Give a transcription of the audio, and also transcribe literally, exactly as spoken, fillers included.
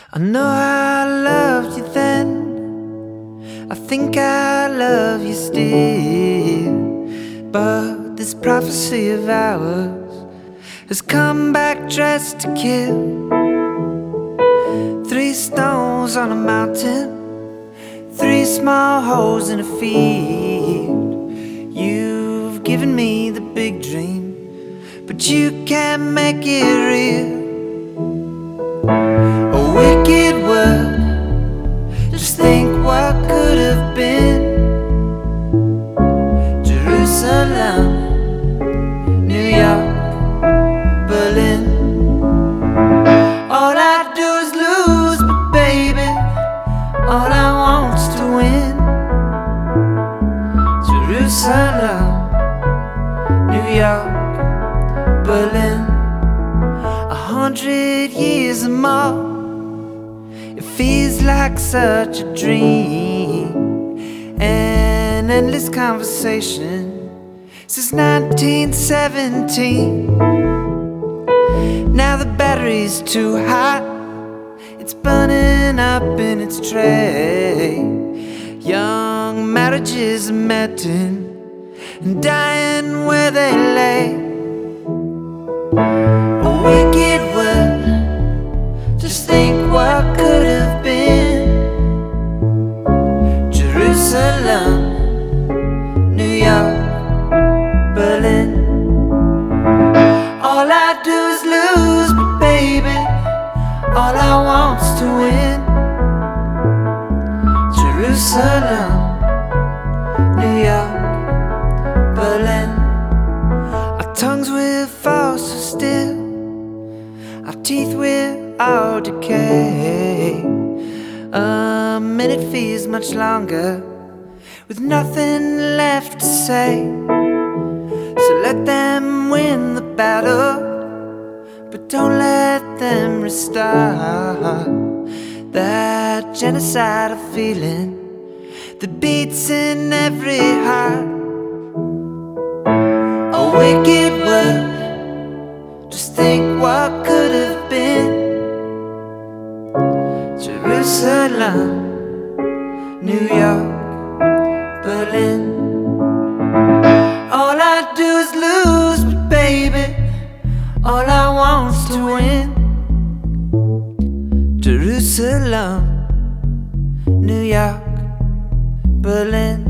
I know I loved you then, I think I love you still. But this prophecy of ours has come back dressed to kill. Three stones on a mountain, three small holes in a field. You've given me the big dream, but you can't make it real. A wicked world, just think what could have been. Jerusalem, New York, Berlin. All I do is lose, but baby, all I want's to win. Jerusalem, New York, Berlin. A hundred years or more, it feels like such a dream. An endless conversation since nineteen seventeen. Now the battery's too hot, it's burning up in its tray. Young marriages are melting and dying where they lay. A wicked world, just think what could have been. Jerusalem, New York, Berlin. All I do is lose, but baby, all I want's to win. Jerusalem, New York, Berlin. Our tongues will fall so still, our teeth will all decay. A minute feels much longer with nothing left to say. So let them win the battle, but don't let them restart that genocidal feeling that beats in every heart. A wicked world, just think what could have been. Jerusalem, New York, Berlin. All I do is lose, but baby, all I want's to win. Jerusalem, New York, Berlin.